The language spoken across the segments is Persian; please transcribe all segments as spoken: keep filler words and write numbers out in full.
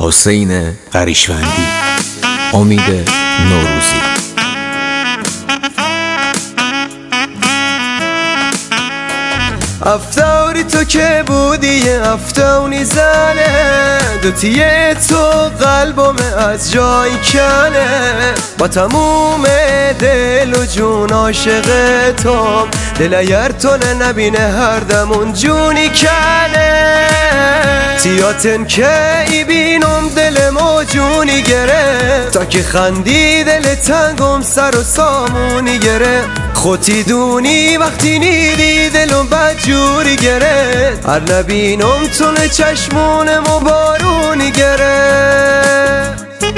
حسین قریشوندی. امید نوروزی. افتاری تو که بودی افتونی زنه، دوتیه تو قلبم از جای کنه، با تموم دل و جون عاشق توم، دل اگر تو نبینه هر دمون جونی کنه. تیاتن که ای بینم دلمو جونی گره، تا که خندی دل تنگم سر و سامونی گره. خودی دونی وقتی نیدی دلم بد جوری گره، هر نبینم تونه چشمونم و بارونی گره.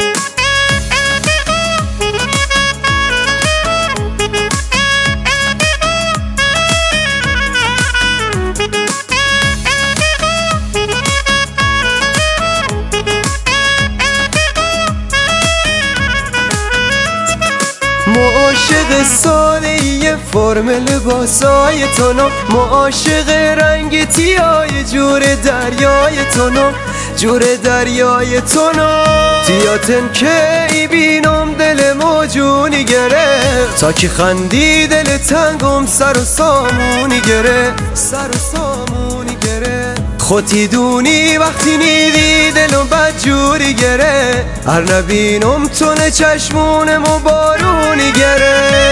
معاشق ساله فرم لباسای تونو، معاشق رنگ تیای جور دریای تونو، جور دریای تونو. تیاتن که ای بینم دلمو جونی گره، تا که خندی دل تنگم سر و سامونی گره، سر و سامونی گره. خودی دونی وقتی نیدی دلم بد جوری گره، هر نبینم تونه چشمونم و بارونی گره.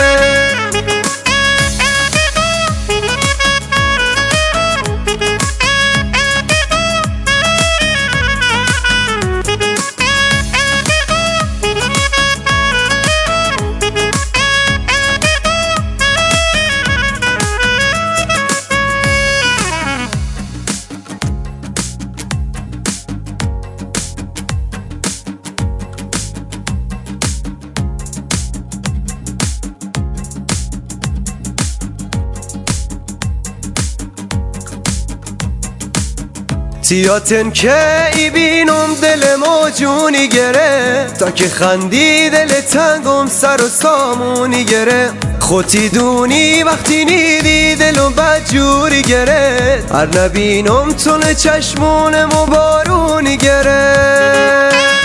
تیاتن که ای بینم دلمو جونی گره، تا که خندی دل تنگم سر و سامونی گره. خودی دونی وقتی نیدی دلم بد جوری گره، هر نبینم تونه چشمونم و بارونی گره.